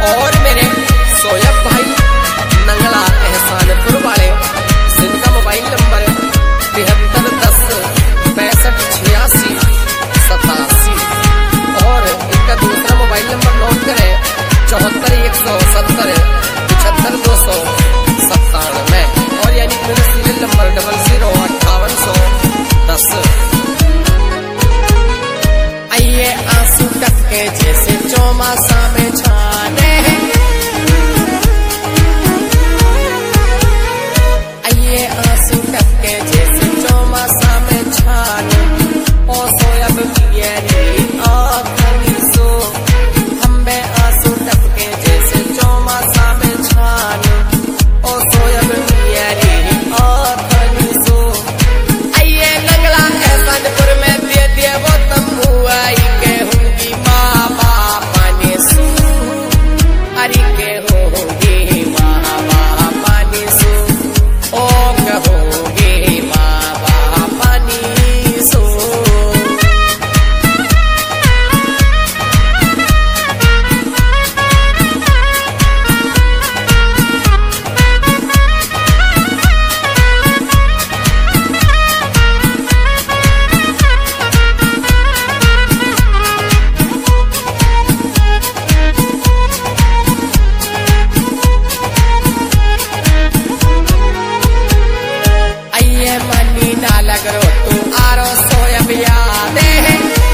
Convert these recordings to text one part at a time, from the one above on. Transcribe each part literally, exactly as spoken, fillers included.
और मेरे सोयब भाई नंगला एहसानपुर वाले, जिनका मोबाइल नंबर तिहत्तर दस पैंसठ छियासी सतासी, और इनका दूसरा मोबाइल नंबर नोट करें चौहत्तर एक सौ सत्तर पचहत्तर दो सौ सत्तानवे, और यानी मेरा सीरियल नंबर डबल जीरो अट्ठावन सौ दस। आइए आंसू टपके जैसे चौमासा में छाने, आइए आंसू टपके जैसे चौमासा में छाने, ओ सोयब किए रे आँखनी सो, हम में आंसू टपके जैसे चौमासा में छाने, ओ सोयब किए रे आँखनी सो। आइए नंगला एहसानपुर में दे दिए वो तंबू, आई के होंगी माँ बापा ने सू, अरे के होंगी माँ बापा ने सू, ओ कहोगे माँ बापा ने सू। आइए मनी ना लग रो तू आरो सोयब याद है,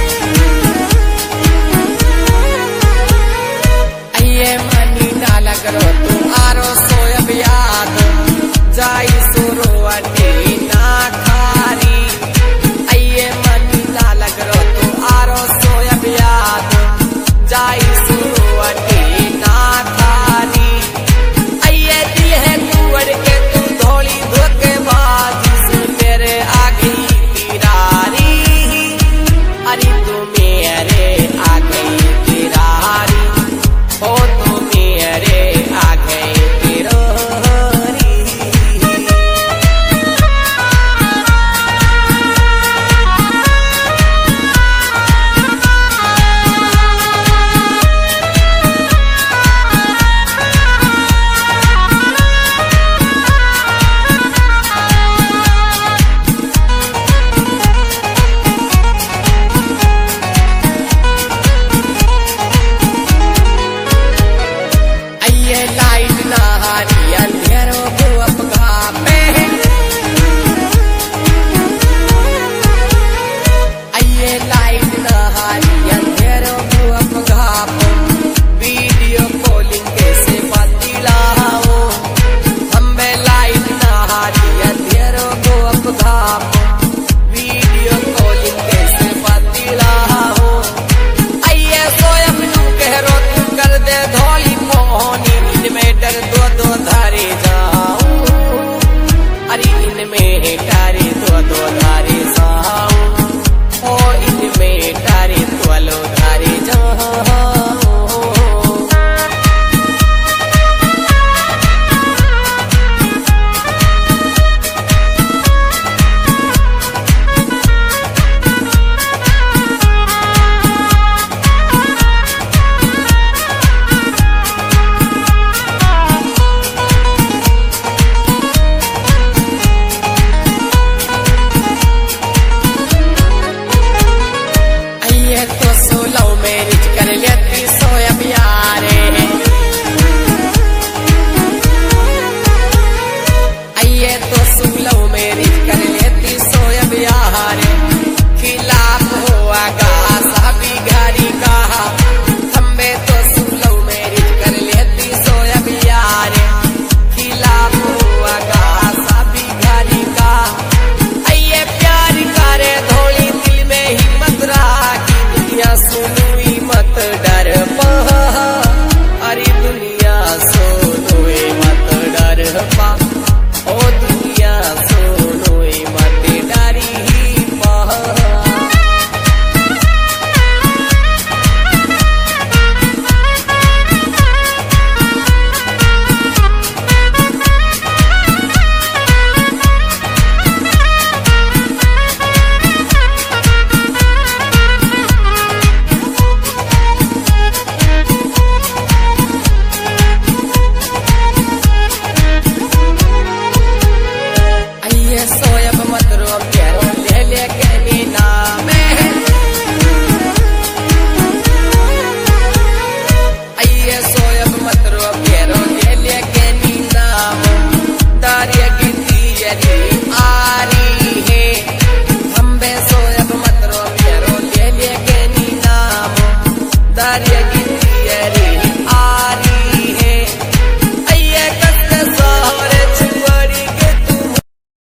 आइए मनी ना लग रो तू आरो सोयब याद, जाई सुरो अटी ना खारी, आइए मनी ना लग रो तू आरो सोयब याद, जाई सुरो अटी ना खारी। आइए दिल है कुंवर के तू धोली धोखेबाज से मेरे आगे तिरारी, अरे तू मेरे आगे तिरारी, हो तू मेरे आगे तिरारी। आइए लाइट ना हारी अंधेरों